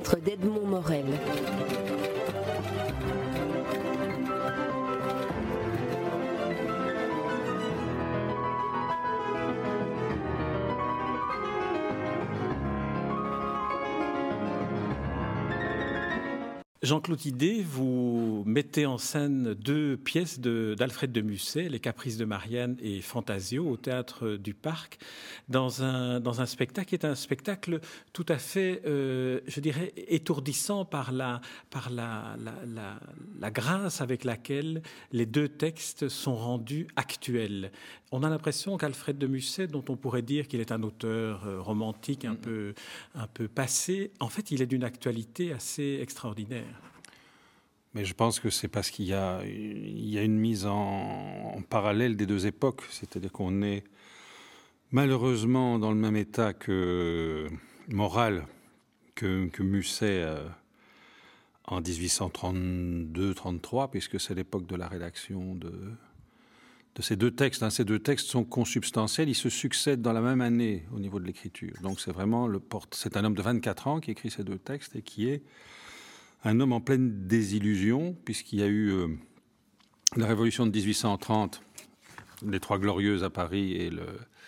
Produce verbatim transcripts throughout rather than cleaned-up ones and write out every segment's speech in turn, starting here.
théâtre d'Edmond Morel. Jean-Claude Idée, vous mettez en scène deux pièces de, d'Alfred de Musset, Les Caprices de Marianne et Fantasio, au Théâtre du Parc, dans un, dans un spectacle qui est un spectacle tout à fait, euh, je dirais, étourdissant par, la, par la, la, la, la grâce avec laquelle les deux textes sont rendus actuels. On a l'impression qu'Alfred de Musset, dont on pourrait dire qu'il est un auteur euh, romantique un, mmh. peu, un peu passé, en fait, il est d'une actualité assez extraordinaire. Mais je pense que c'est parce qu'il y a, il y a une mise en, en parallèle des deux époques. C'est-à-dire qu'on est malheureusement dans le même état que, moral que, que Musset euh, en dix-huit cent trente-deux trente-trois, puisque c'est l'époque de la rédaction de, de ces deux textes. Hein. Ces deux textes sont consubstantiels, ils se succèdent dans la même année au niveau de l'écriture. Donc c'est vraiment le porte. C'est un homme de vingt-quatre ans qui écrit ces deux textes et qui est un homme en pleine désillusion, puisqu'il y a eu euh, la révolution de dix-huit cent trente, les Trois Glorieuses à Paris et, le,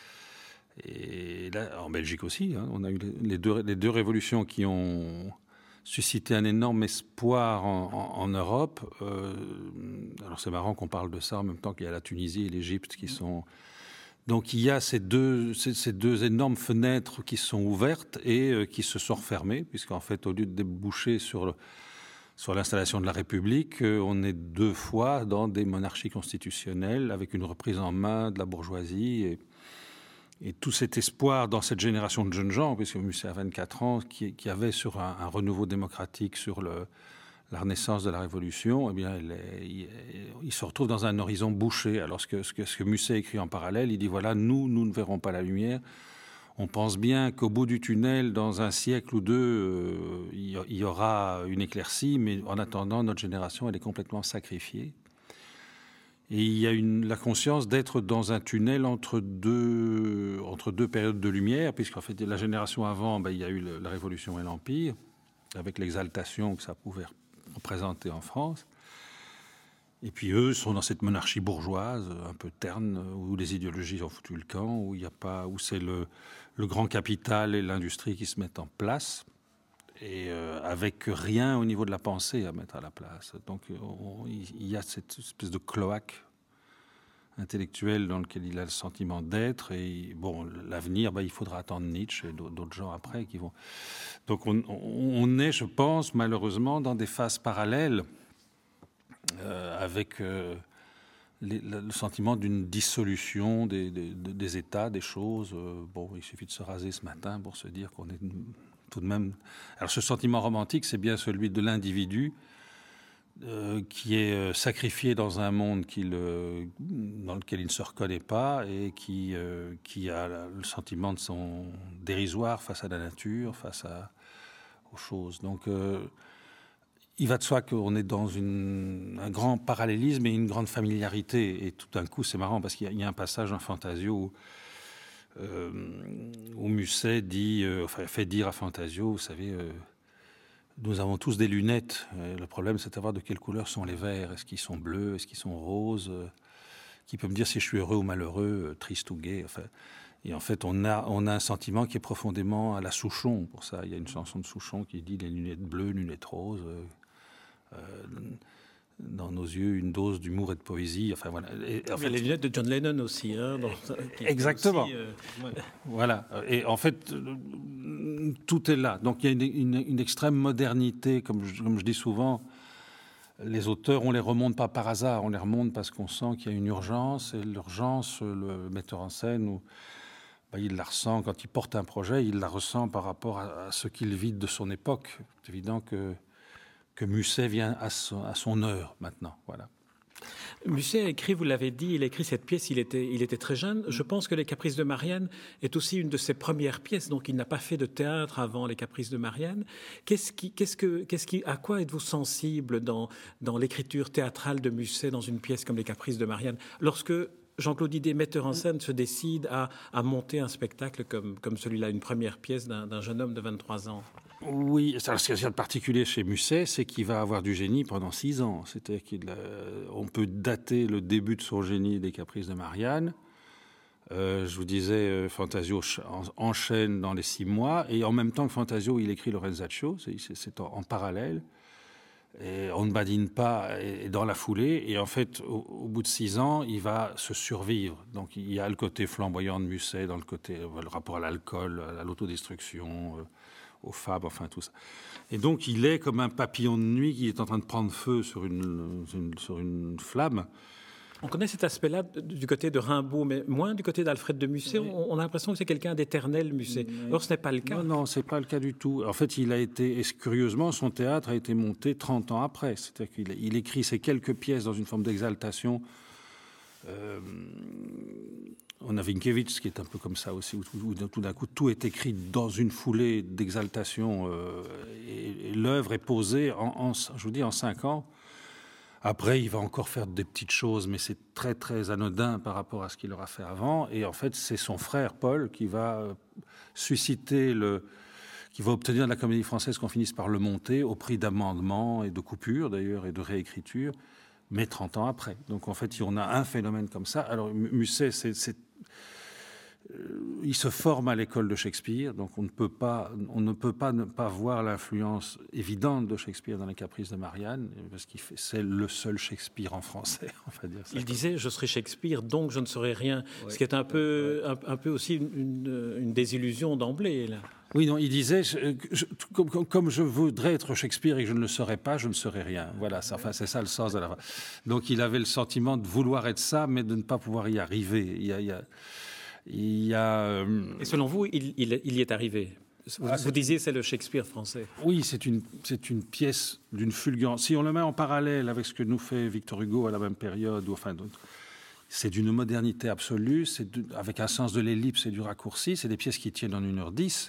et là, en Belgique aussi. Hein, on a eu les deux, les deux révolutions qui ont suscité un énorme espoir en, en, en Europe. Euh, alors c'est marrant qu'on parle de ça en même temps qu'il y a la Tunisie et l'Égypte qui sont... Donc il y a ces deux, ces, ces deux énormes fenêtres qui sont ouvertes et euh, qui se sont refermées, puisqu'en fait, au lieu de déboucher sur, le, sur l'installation de la République, euh, on est deux fois dans des monarchies constitutionnelles avec une reprise en main de la bourgeoisie. Et, et tout cet espoir dans cette génération de jeunes gens, puisque Musset a vingt-quatre ans, qui, qui avait sur un, un renouveau démocratique, sur le... la renaissance de la Révolution, eh bien, il, est, il, il se retrouve dans un horizon bouché. Alors, ce que, ce, que, ce que Musset écrit en parallèle, il dit, voilà, nous, nous ne verrons pas la lumière. On pense bien qu'au bout du tunnel, dans un siècle ou deux, euh, il, il y aura une éclaircie, mais en attendant, notre génération, elle est complètement sacrifiée. Et il y a une, la conscience d'être dans un tunnel entre deux, entre deux périodes de lumière, puisqu'en fait, la génération avant, ben, il y a eu le, la Révolution et l'Empire, avec l'exaltation que ça pouvait représentés en France. Et puis eux sont dans cette monarchie bourgeoise un peu terne où les idéologies ont foutu le camp, où il y a pas, où c'est le, le grand capital et l'industrie qui se mettent en place et euh, avec rien au niveau de la pensée à mettre à la place. Donc on, il y a cette espèce de cloaque intellectuel dans lequel il a le sentiment d'être. Et bon, l'avenir, bah, il faudra attendre Nietzsche et d'autres gens après qui vont... Donc on, on est, je pense, malheureusement, dans des phases parallèles euh, avec euh, les, le sentiment d'une dissolution des, des, des États, des choses. Euh, bon, il suffit de se raser ce matin pour se dire qu'on est tout de même... Alors ce sentiment romantique, c'est bien celui de l'individu Euh, qui est euh, sacrifié dans un monde qu'il, euh, dans lequel il ne se reconnaît pas et qui, euh, qui a le sentiment de son dérisoire face à la nature, face à, aux choses. Donc, euh, il va de soi qu'on est dans une, un grand parallélisme et une grande familiarité. Et tout d'un coup, c'est marrant parce qu'il y a, il y a un passage en Fantasio où, euh, où Musset dit, euh, enfin, fait dire à Fantasio, vous savez... Euh, Nous avons tous des lunettes. Le problème, c'est de savoir de quelle couleur sont les verres. Est-ce qu'ils sont bleus? Est-ce qu'ils sont roses? Qui peut me dire si je suis heureux ou malheureux, triste ou gai? Enfin, et en fait, on a, on a un sentiment qui est profondément à la Souchon. Pour ça, il y a une chanson de Souchon qui dit les lunettes bleues, lunettes roses. Euh, dans nos yeux, une dose d'humour et de poésie. Enfin, voilà. Et, en fait, les lunettes de John Lennon aussi. Hein, dans, exactement. Aussi, euh, ouais. Voilà. Et en fait, tout est là. Donc il y a une, une, une extrême modernité, comme je, comme je dis souvent. Les auteurs, on les remonte pas par hasard, on les remonte parce qu'on sent qu'il y a une urgence. Et l'urgence, le metteur en scène, ou, ben, il la ressent quand il porte un projet, il la ressent par rapport à, à ce qu'il vit de son époque. C'est évident que que Musset vient à son, à son heure maintenant. Voilà. Musset a écrit, vous l'avez dit, il a écrit cette pièce, il était, il était très jeune. Je pense que Les Caprices de Marianne est aussi une de ses premières pièces, donc il n'a pas fait de théâtre avant Les Caprices de Marianne. Qu'est-ce qui, qu'est-ce que, qu'est-ce qui, à quoi êtes-vous sensible dans, dans l'écriture théâtrale de Musset dans une pièce comme Les Caprices de Marianne, lorsque Jean-Claude Idée, metteur en scène, se décide à, à monter un spectacle comme, comme celui-là, une première pièce d'un, d'un jeune homme de vingt-trois ans? Oui, alors, ce qu'il y a de particulier chez Musset, c'est qu'il va avoir du génie pendant six ans. C'est-à-dire qu'on peut dater le début de son génie des Caprices de Marianne. Euh, je vous disais, euh, Fantasio enchaîne dans les six mois, et en même temps que Fantasio, il écrit Lorenzaccio, c'est, c'est en, en parallèle. Et on ne badine pas et dans la foulée. Et en fait, au, au bout de six ans, il va se survivre. Donc il y a le côté flamboyant de Musset, dans le côté le rapport à l'alcool, à l'autodestruction, euh, aux fables, enfin tout ça. Et donc il est comme un papillon de nuit qui est en train de prendre feu sur une, une, sur une flamme. On connaît cet aspect-là du côté de Rimbaud, mais moins du côté d'Alfred de Musset. Oui. On a l'impression que c'est quelqu'un d'éternel, Musset. Oui. Or, ce n'est pas le cas. Non, non, ce n'est pas le cas du tout. En fait, il a été, et curieusement, son théâtre a été monté trente ans après. C'est-à-dire qu'il il écrit ces quelques pièces dans une forme d'exaltation. Euh, on a Vinkiewicz qui est un peu comme ça aussi, où, où, où tout d'un coup, tout est écrit dans une foulée d'exaltation. Euh, et, et l'œuvre est posée, en, en, je vous dis, en cinq ans. Après, il va encore faire des petites choses, mais c'est très, très anodin par rapport à ce qu'il aura fait avant. Et en fait, c'est son frère, Paul, qui va susciter le... qui va obtenir de la Comédie Française qu'on finisse par le monter au prix d'amendements et de coupures, d'ailleurs, et de réécriture, mais trente ans après. Donc, en fait, on a un phénomène comme ça. Alors, Musset, c'est... c'est il se forme à l'école de Shakespeare, donc on ne peut pas, on ne peut pas ne pas voir l'influence évidente de Shakespeare dans les Caprices de Marianne, parce qu'il fait, c'est le seul Shakespeare en français, on va dire ça. Il disait « je serai Shakespeare, donc je ne serai rien ouais. », ce qui est un peu, ouais. un, un peu aussi une, une désillusion d'emblée, là. Oui, non, il disait je, je, comme, comme je voudrais être Shakespeare et que je ne le serais pas, je ne serais rien. Voilà, ça, enfin, c'est ça le sens de la... Donc il avait le sentiment de vouloir être ça, mais de ne pas pouvoir y arriver. Il y a... Il y a Il y a, euh... Et selon vous, il, il, il y est arrivé. Vous, ah, vous disiez c'est le Shakespeare français. Oui, c'est une, c'est une pièce d'une fulgurance. Si on le met en parallèle avec ce que nous fait Victor Hugo à la même période, ou enfin, c'est d'une modernité absolue, c'est de, avec un sens de l'ellipse et du raccourci. C'est des pièces qui tiennent en une heure dix,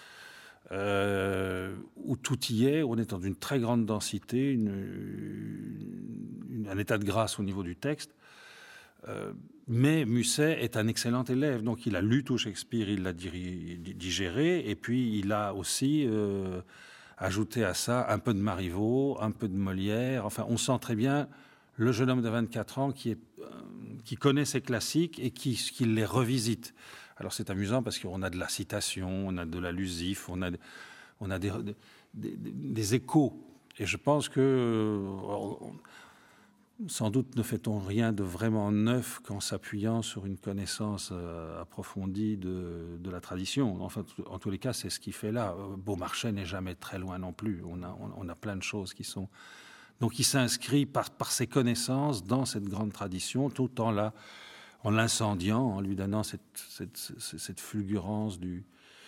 euh, où tout y est. On est dans une très grande densité, une, une, un état de grâce au niveau du texte. Euh, mais Musset est un excellent élève, donc il a lu tout Shakespeare, il l'a digéré, et puis il a aussi euh, ajouté à ça un peu de Marivaux, un peu de Molière. Enfin, on sent très bien le jeune homme de vingt-quatre ans qui, est, euh, qui connaît ses classiques et qui, qui les revisite. Alors c'est amusant parce qu'on a de la citation, on a de l'allusif, on a, on a des, des, des, des échos. Et je pense que... Euh, sans doute ne fait-on rien de vraiment neuf qu'en s'appuyant sur une connaissance euh, approfondie de, de la tradition. Enfin, en tous les cas, c'est ce qu'il fait là. Beaumarchais n'est jamais très loin non plus. On a, on, on a plein de choses qui sont... Donc il s'inscrit par, par ses connaissances dans cette grande tradition, tout en, la, en l'incendiant, en lui donnant cette, cette, cette, cette fulgurance du...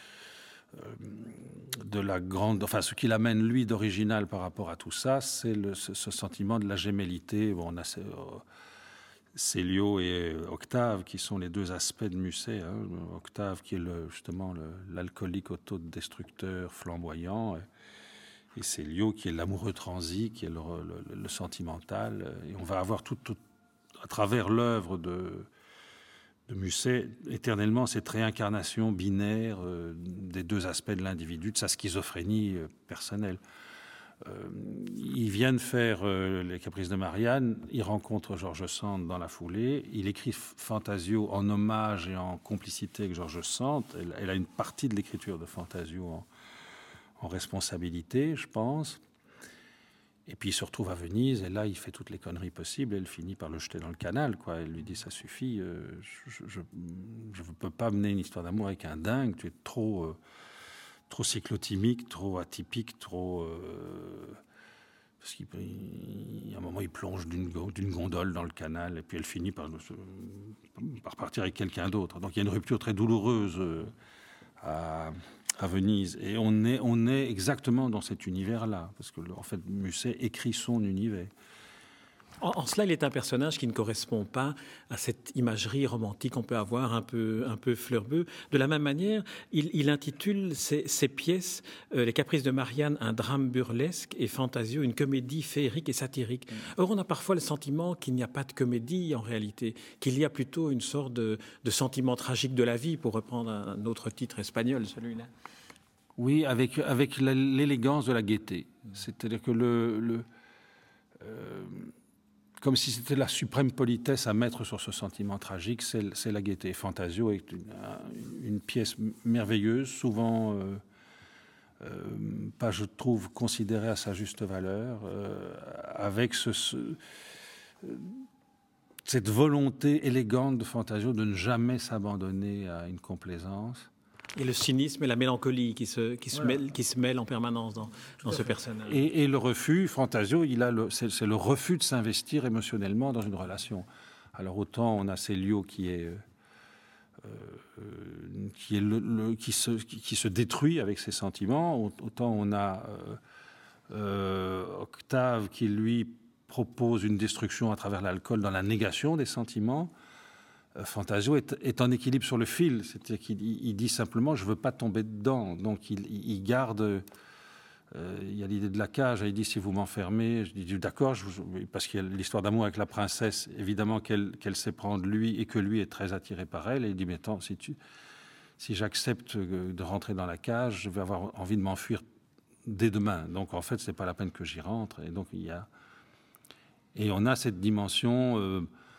de la grande, enfin ce qui l'amène lui d'original par rapport à tout ça, c'est le, ce, ce sentiment de la gémellité. Bon, on a euh, Célio et Octave qui sont les deux aspects de Musset. Hein. Octave qui est le, justement le, l'alcoolique autodestructeur flamboyant, et, et Célio qui est l'amoureux transi, qui est le, le, le sentimental. Et on va avoir tout, tout à travers l'œuvre de de Musset, éternellement, cette réincarnation binaire euh, des deux aspects de l'individu, de sa schizophrénie euh, personnelle. Euh, il vient de faire euh, les Caprices de Marianne, il rencontre George Sand dans la foulée, il écrit Fantasio en hommage et en complicité avec George Sand. Elle, elle a une partie de l'écriture de Fantasio en, en responsabilité, je pense. Et puis il se retrouve à Venise, et là il fait toutes les conneries possibles, et elle finit par le jeter dans le canal, quoi. Elle lui dit ça suffit, euh, je ne peux pas mener une histoire d'amour avec un dingue, tu es trop, euh, trop cyclotimique, trop atypique, trop... Euh, parce qu'il y a un moment il plonge d'une, d'une gondole dans le canal, et puis elle finit par, par partir avec quelqu'un d'autre. Donc il y a une rupture très douloureuse euh, à... à Venise, et on est, on est exactement dans cet univers-là, parce que en fait Musset écrit son univers. En, en cela, il est un personnage qui ne correspond pas à cette imagerie romantique qu'on peut avoir un peu, un peu fleurbeux. De la même manière, il, il intitule ses, ses pièces euh, Les Caprices de Marianne, un drame burlesque, et Fantasio, une comédie féerique et satirique. Or, on a parfois le sentiment qu'il n'y a pas de comédie en réalité, qu'il y a plutôt une sorte de, de sentiment tragique de la vie, pour reprendre un autre titre espagnol, celui-là. Oui, avec, avec l'élégance de la gaieté. C'est-à-dire que le... le euh, comme si c'était la suprême politesse à mettre sur ce sentiment tragique, c'est, c'est la gaieté. Fantasio est une, une pièce merveilleuse, souvent... Euh, Euh, pas, je trouve, considéré à sa juste valeur, euh, avec ce, ce, cette volonté élégante de Fantasio de ne jamais s'abandonner à une complaisance. Et le cynisme et la mélancolie qui se, qui voilà. se, mêlent, qui se mêlent en permanence dans, dans ce personnage. Et, et le refus, Fantasio, il a le, c'est, c'est le refus de s'investir émotionnellement dans une relation. Alors autant on a Célio qui est... Euh, qui, est le, le, qui, se, qui, qui se détruit avec ses sentiments, autant on a euh, euh, Octave qui lui propose une destruction à travers l'alcool dans la négation des sentiments. euh, Fantasio est, est en équilibre sur le fil, c'est-à-dire qu'il il dit simplement je ne veux pas tomber dedans, donc il, il garde... Euh, il y a l'idée de la cage, il dit si vous m'enfermez, je dis d'accord, je, parce qu'il y a l'histoire d'amour avec la princesse, évidemment qu'elle, qu'elle sait prendre lui et que lui est très attiré par elle, et il dit mais attends, si, tu, si j'accepte de rentrer dans la cage, je vais avoir envie de m'enfuir dès demain, donc en fait c'est pas la peine que j'y rentre, et donc il y a... Et on a cette dimension... Euh,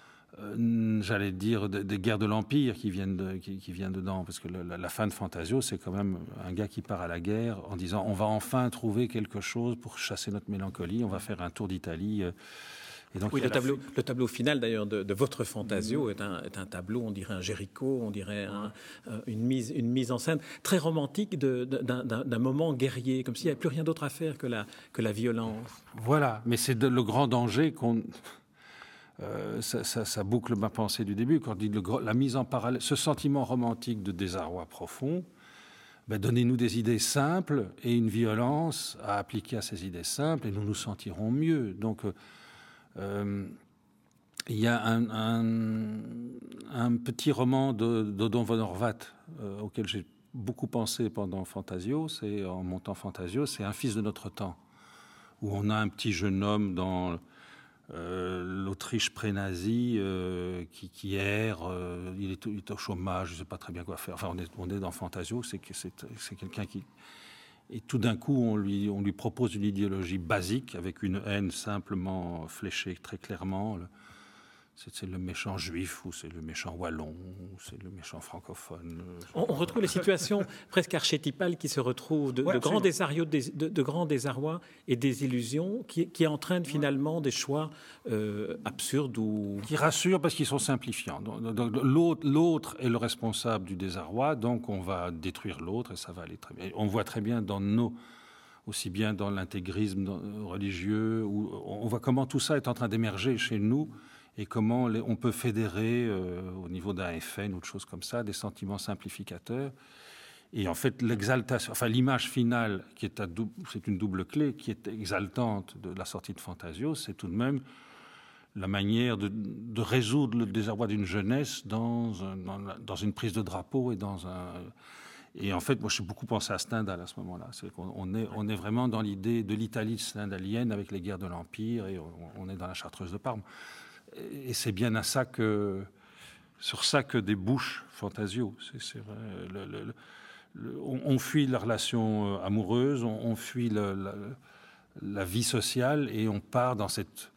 Euh, j'allais dire, des, des guerres de l'Empire qui viennent, de, qui, qui viennent dedans. Parce que le, la, la fin de Fantasio, c'est quand même un gars qui part à la guerre en disant on va enfin trouver quelque chose pour chasser notre mélancolie, on va faire un tour d'Italie. Et donc, oui, le tableau, le tableau final, d'ailleurs, de, de votre Fantasio mmh. est, un, est un tableau, on dirait un Géricault, on dirait un, une, mise, une mise en scène très romantique de, de, d'un, d'un moment guerrier, comme s'il n'y avait plus rien d'autre à faire que la, que la violence. Voilà, mais c'est de, le grand danger qu'on... Euh, ça, ça, ça boucle ma pensée du début, quand on dit le, la mise en parallèle, ce sentiment romantique de désarroi profond, ben donnez-nous des idées simples et une violence à appliquer à ces idées simples et nous nous sentirons mieux. Donc, euh, il y a un, un, un petit roman de, d'Odon von Horvath euh, auquel j'ai beaucoup pensé pendant Fantasio, c'est, en montant Fantasio, c'est Un fils de notre temps, où on a un petit jeune homme dans... Euh, l'Autriche pré-nazie euh, qui, qui erre, euh, il, est, il est au chômage, je ne sais pas très bien quoi faire. Enfin, on est, on est dans Fantasio, c'est, que c'est, c'est quelqu'un qui... Et tout d'un coup, on lui, on lui propose une idéologie basique, avec une haine simplement fléchée très clairement. Le, c'est, c'est le méchant juif, ou c'est le méchant wallon, ou c'est le méchant francophone. On, on retrouve les situations presque archétypales qui se retrouvent, de, ouais, de, grands, désarrois, de, de grands désarrois et des illusions qui, qui entraînent finalement des choix euh, absurdes ou... Qui rassurent parce qu'ils sont simplifiants. Donc, donc, l'autre, l'autre est le responsable du désarroi, donc on va détruire l'autre et ça va aller très bien. On voit très bien dans nos... aussi bien dans l'intégrisme religieux, où on voit comment tout ça est en train d'émerger chez nous, et comment on peut fédérer euh, au niveau d'un F N ou de choses comme ça, des sentiments simplificateurs. Et en fait, l'exaltation, enfin l'image finale, qui est à dou- c'est une double clé, qui est exaltante de la sortie de Fantasio, c'est tout de même la manière de, de résoudre le désarroi d'une jeunesse dans, un, dans, la, dans une prise de drapeau et dans un... Et en fait, moi, j'ai beaucoup pensé à Stendhal à ce moment-là. C'est qu'on on est, on est vraiment dans l'idée de l'Italie stendhalienne avec les guerres de l'Empire, et on, on est dans la Chartreuse de Parme. Et c'est bien à ça que, sur ça que débouche Fantasio. C'est, c'est vrai. Le, le, le, on, on fuit la relation amoureuse, on, on fuit le, la, la vie sociale, et on part dans, cette,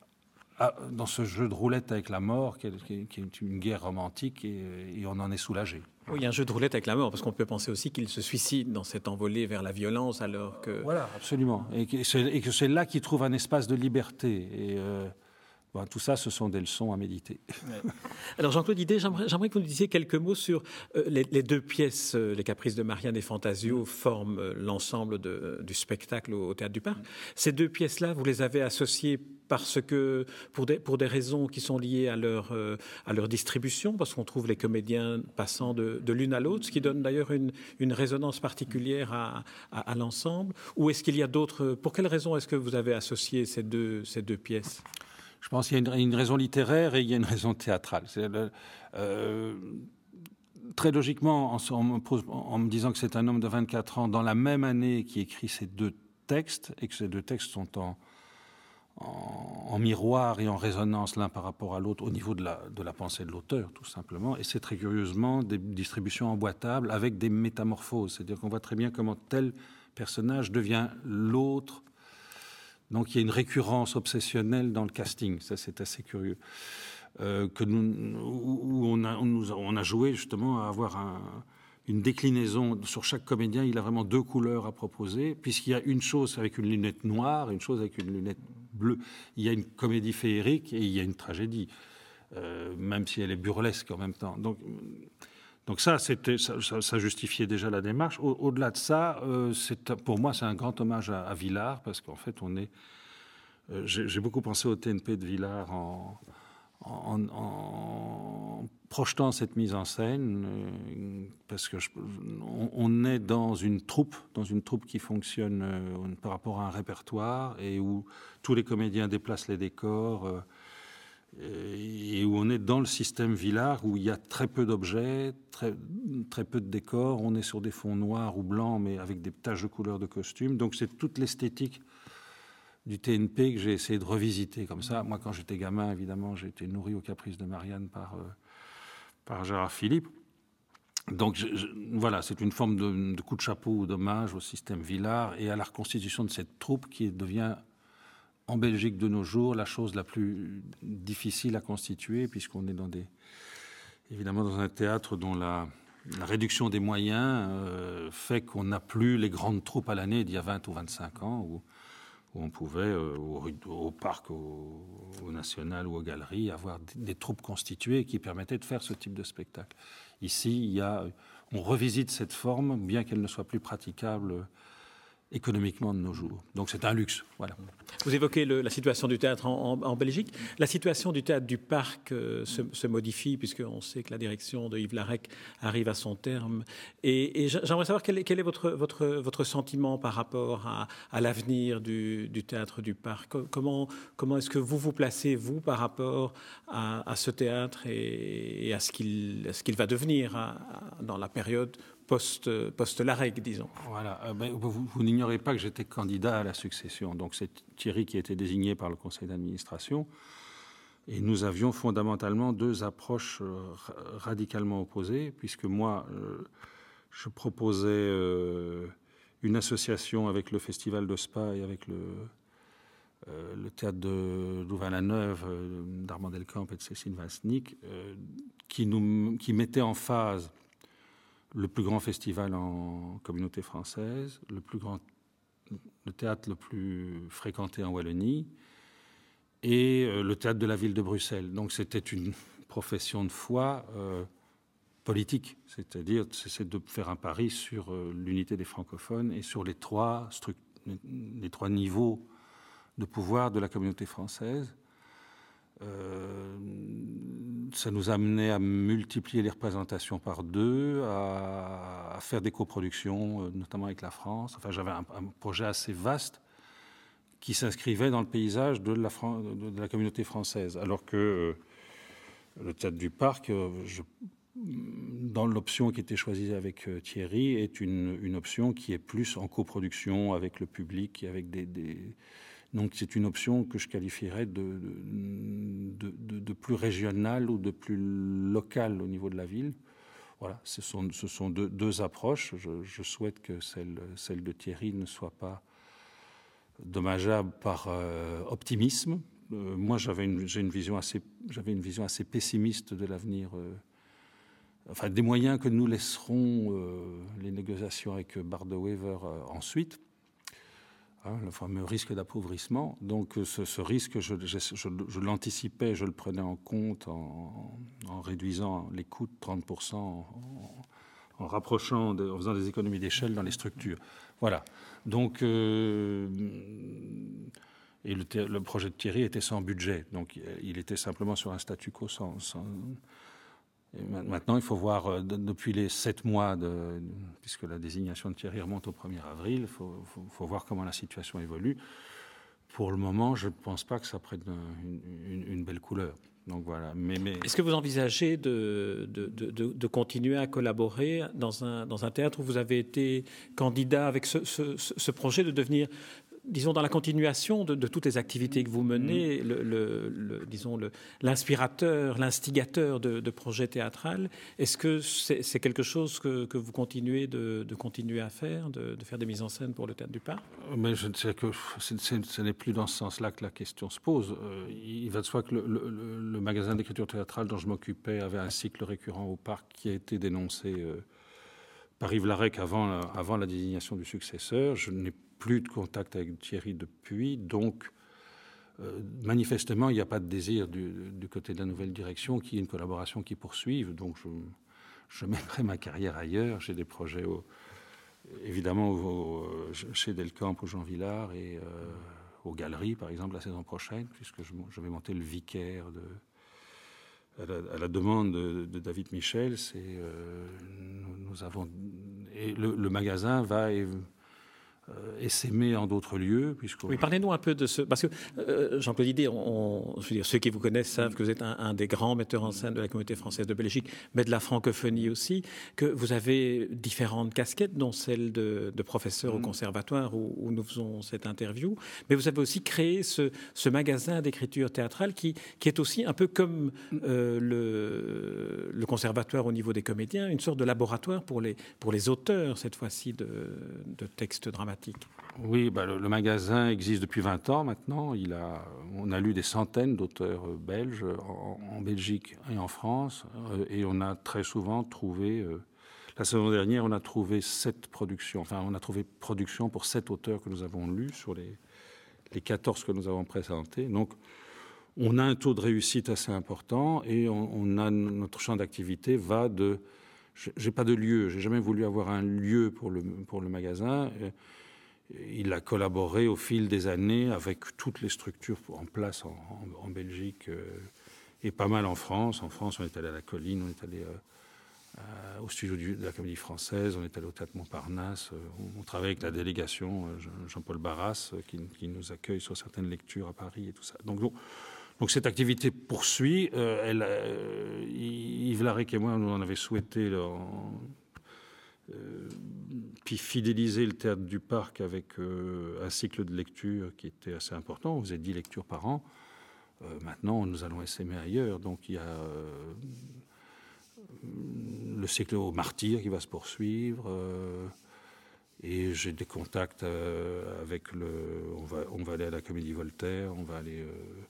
dans ce jeu de roulette avec la mort, qui est, qui est une guerre romantique, et, et on en est soulagé. Oui, il y a un jeu de roulette avec la mort, parce qu'on peut penser aussi qu'il se suicide dans cette envolée vers la violence, alors que... Voilà, absolument. Et que c'est, et que c'est là qu'il trouve un espace de liberté. Et... Euh, Bon, tout ça, ce sont des leçons à méditer. Ouais. Alors, Jean-Claude Didet, j'aimerais, j'aimerais que vous nous disiez quelques mots sur euh, les, les deux pièces, euh, Les Caprices de Marianne et Fantasio, mmh. forment euh, l'ensemble de, du spectacle au, au Théâtre du Parc. Mmh. Ces deux pièces-là, vous les avez associées parce que, pour des, pour des raisons qui sont liées à leur, euh, à leur distribution, parce qu'on trouve les comédiens passant de, de l'une à l'autre, ce qui donne d'ailleurs une, une résonance particulière à, à, à l'ensemble. Ou est-ce qu'il y a d'autres... Pour quelles raisons est-ce que vous avez associé ces deux, ces deux pièces ? Je pense qu'il y a une, une raison littéraire et il y a une raison théâtrale. C'est le, euh, très logiquement, en, en, me pose, en me disant que c'est un homme de vingt-quatre ans, dans la même année qui écrit ces deux textes, et que ces deux textes sont en, en, en miroir et en résonance l'un par rapport à l'autre au niveau de la, de la pensée de l'auteur, tout simplement. Et c'est très curieusement des distributions emboîtables avec des métamorphoses. C'est-à-dire qu'on voit très bien comment tel personnage devient l'autre. Donc il y a une récurrence obsessionnelle dans le casting. Ça, c'est assez curieux. Euh, que nous, où on a, on, nous a, on a joué justement à avoir un, une déclinaison sur chaque comédien. Il a vraiment deux couleurs à proposer, puisqu'il y a une chose avec une lunette noire, une chose avec une lunette bleue. Il y a une comédie féerique et il y a une tragédie, euh, même si elle est burlesque en même temps. Donc, donc ça, c'était, ça, ça, ça justifiait déjà la démarche. Au, au-delà de ça, euh, c'est, pour moi, c'est un grand hommage à, à Villard, parce qu'en fait, on est. Euh, j'ai, j'ai beaucoup pensé au T N P de Villard en. En, en projetant cette mise en scène, euh, parce que je, on, on est dans une troupe, dans une troupe qui fonctionne euh, par rapport à un répertoire et où tous les comédiens déplacent les décors euh, et où on est dans le système Villard où il y a très peu d'objets, très, très peu de décors. On est sur des fonds noirs ou blancs, mais avec des taches de couleurs de costumes. Donc c'est toute l'esthétique du T N P que j'ai essayé de revisiter comme ça. Moi, quand j'étais gamin, évidemment, j'ai été nourri aux caprices de Marianne par, euh, par Gérard Philippe. Donc, je, je, voilà, c'est une forme de, de coup de chapeau ou d'hommage au système Villard et à la reconstitution de cette troupe qui devient, en Belgique de nos jours, la chose la plus difficile à constituer, puisqu'on est dans des, évidemment dans un théâtre dont la, la réduction des moyens euh, fait qu'on n'a plus les grandes troupes à l'année d'il y a vingt ou vingt-cinq ans, où où on pouvait, euh, au, au parc, au, au national ou aux galeries, avoir des, des troupes constituées qui permettaient de faire ce type de spectacle. Ici, il y a, on revisite cette forme, bien qu'elle ne soit plus praticable économiquement de nos jours. Donc c'est un luxe. Voilà. Vous évoquez le, la situation du théâtre en, en, en Belgique. La situation du théâtre du Parc euh, se, se modifie, puisqu'on sait que la direction de Yves Larec arrive à son terme. Et, et j'aimerais savoir quel est, quel est votre, votre, votre sentiment par rapport à, à l'avenir du, du théâtre du Parc. Comment, comment est-ce que vous vous placez, vous, par rapport à, à ce théâtre et, et à ce qu'il, à ce qu'il va devenir à, à, dans la période Post, post-Larec, disons. Voilà. Euh, ben, vous, vous n'ignorez pas que j'étais candidat à la succession. Donc c'est Thierry qui a été désigné par le conseil d'administration. Et nous avions fondamentalement deux approches euh, radicalement opposées, puisque moi, euh, je proposais euh, une association avec le Festival de Spa et avec le, euh, le théâtre de Louvain-la-Neuve, euh, d'Armand Delcamp et de Cécile Vasnick, euh, qui, nous, qui mettait en phase le plus grand festival en communauté française, le plus grand, le théâtre le plus fréquenté en Wallonie et euh, le théâtre de la ville de Bruxelles. Donc c'était une profession de foi euh, politique, c'est-à-dire c'est de faire un pari sur euh, l'unité des francophones et sur les trois, les trois niveaux de pouvoir de la communauté française. Euh, ça nous amenait à multiplier les représentations par deux, à, à faire des coproductions, notamment avec la France. Enfin, j'avais un, un projet assez vaste qui s'inscrivait dans le paysage de la, de, de la communauté française. Alors que euh, le théâtre du Parc, euh, je, dans l'option qui était choisie avec euh, Thierry, est une, une option qui est plus en coproduction avec le public et avec des... des Donc c'est une option que je qualifierais de, de, de, de plus régionale ou de plus locale au niveau de la ville. Voilà, ce sont, ce sont deux, deux approches. Je, je souhaite que celle, celle de Thierry ne soit pas dommageable par euh, optimisme. Euh, moi, j'avais une, j'ai une vision assez, j'avais une vision assez pessimiste de l'avenir, euh, enfin des moyens que nous laisserons euh, les négociations avec Bardewever euh, ensuite. Hein, le fameux risque d'appauvrissement. Donc ce, ce risque, je, je, je, je l'anticipais, je le prenais en compte en, en réduisant les coûts de trente pour cent, en, en rapprochant, de, en faisant des économies d'échelle dans les structures. Voilà. Donc, euh, et le, le projet de Thierry était sans budget. Donc il était simplement sur un statu quo sans... sans Et maintenant, il faut voir, de, depuis les sept mois, de, puisque la désignation de Thierry remonte au premier avril, il faut, faut, faut voir comment la situation évolue. Pour le moment, je ne pense pas que ça prenne une, une, une belle couleur. Donc voilà. Mais, mais... Est-ce que vous envisagez de, de, de, de continuer à collaborer dans un, dans un théâtre où vous avez été candidat avec ce, ce, ce projet de devenir disons, dans la continuation de, de toutes les activités que vous menez, le, le, le, disons, le, l'inspirateur, l'instigateur de, de projets théâtraux, est-ce que c'est, c'est quelque chose que, que vous continuez de, de continuer à faire, de, de faire des mises en scène pour le Théâtre du Parc? Mais je sais que c'est, c'est, ce n'est plus dans ce sens-là que la question se pose. Euh, il va de soi que le, le, le magasin d'écriture théâtrale dont je m'occupais avait un cycle récurrent au Parc qui a été dénoncé euh, par Yves Larec avant, avant la désignation du successeur. Je n'ai plus de contact avec Thierry depuis, donc euh, manifestement il n'y a pas de désir du, du côté de la nouvelle direction qu'il y ait une collaboration qui poursuive, donc je, je mènerai ma carrière ailleurs. J'ai des projets au, évidemment au, au, chez Delcamp ou Jean Villard et euh, aux Galeries par exemple la saison prochaine, puisque je, je vais monter le Vicaire de, à, la, à la demande de, de David Michel. C'est, euh, nous, nous avons, et le, le magasin va et, Euh, essaimer en d'autres lieux. Oui, parlez-nous un peu de ce... Parce que, euh, Jean-Claude Didet, on, je veux dire, ceux qui vous connaissent savent que vous êtes un, un des grands metteurs en scène de la communauté française de Belgique, mais de la francophonie aussi, que vous avez différentes casquettes, dont celle de, de professeur mmh. au conservatoire où, où nous faisons cette interview, mais vous avez aussi créé ce, ce magasin d'écriture théâtrale qui, qui est aussi un peu comme euh, le, le conservatoire au niveau des comédiens, une sorte de laboratoire pour les, pour les auteurs, cette fois-ci, de, de textes dramatiques. Oui, bah, le, le magasin existe depuis vingt ans maintenant. Il a, on a lu des centaines d'auteurs belges en, en Belgique et en France. Euh, et on a très souvent trouvé... Euh, la saison dernière, on a trouvé sept productions. Enfin, on a trouvé production pour sept auteurs que nous avons lus sur les, les quatorze que nous avons présentés. Donc, on a un taux de réussite assez important et on, on a notre champ d'activité va de... J'ai pas de lieu. J'ai jamais voulu avoir un lieu pour le, pour le magasin. Il a collaboré au fil des années avec toutes les structures en place en, en, en Belgique euh, et pas mal en France. En France, on est allé à la Colline, on est allé euh, euh, au studio du, de la Comédie Française, on est allé au Théâtre Montparnasse. Euh, on, on travaille avec la délégation euh, Jean-Paul Barras euh, qui, qui nous accueille sur certaines lectures à Paris et tout ça. Donc, donc, donc cette activité poursuit. Euh, elle, euh, Yves Larec et moi, nous en avions souhaité... Là, en, Euh, puis fidéliser le Théâtre du Parc avec euh, un cycle de lecture qui était assez important. On faisait dix lectures par an. Euh, maintenant, nous allons essaimer ailleurs. Donc, il y a euh, le cycle au Martyr qui va se poursuivre. Euh, et j'ai des contacts euh, avec le... On va, on va aller à la Comédie Voltaire, on va aller... Euh,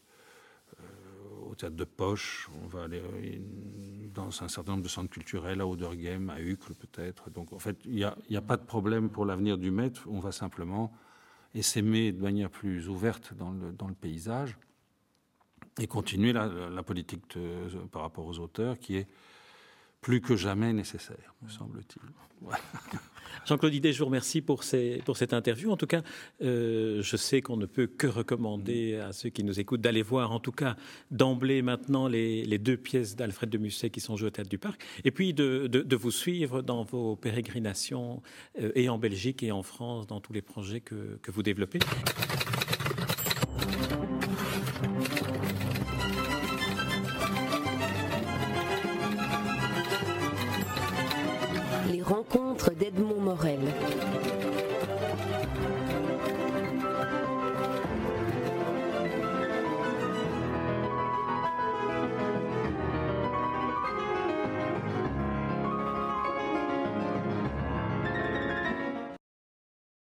au Théâtre de Poche, on va aller dans un certain nombre de centres culturels, à Auderghem, à Uccle peut-être. Donc en fait, il n'y a, a pas de problème pour l'avenir du maître. On va simplement essaimer de manière plus ouverte dans le, dans le paysage et continuer la, la politique de, par rapport aux auteurs qui est plus que jamais nécessaire, me semble-t-il. Voilà. Jean-Claude Didet, je vous remercie pour, ces, pour cette interview. En tout cas, euh, je sais qu'on ne peut que recommander à ceux qui nous écoutent d'aller voir, en tout cas, d'emblée maintenant, les, les deux pièces d'Alfred de Musset qui sont jouées au Théâtre du Parc, et puis de, de, de vous suivre dans vos pérégrinations, euh, et en Belgique et en France, dans tous les projets que, que vous développez. Les rencontres d'Edmond Morel.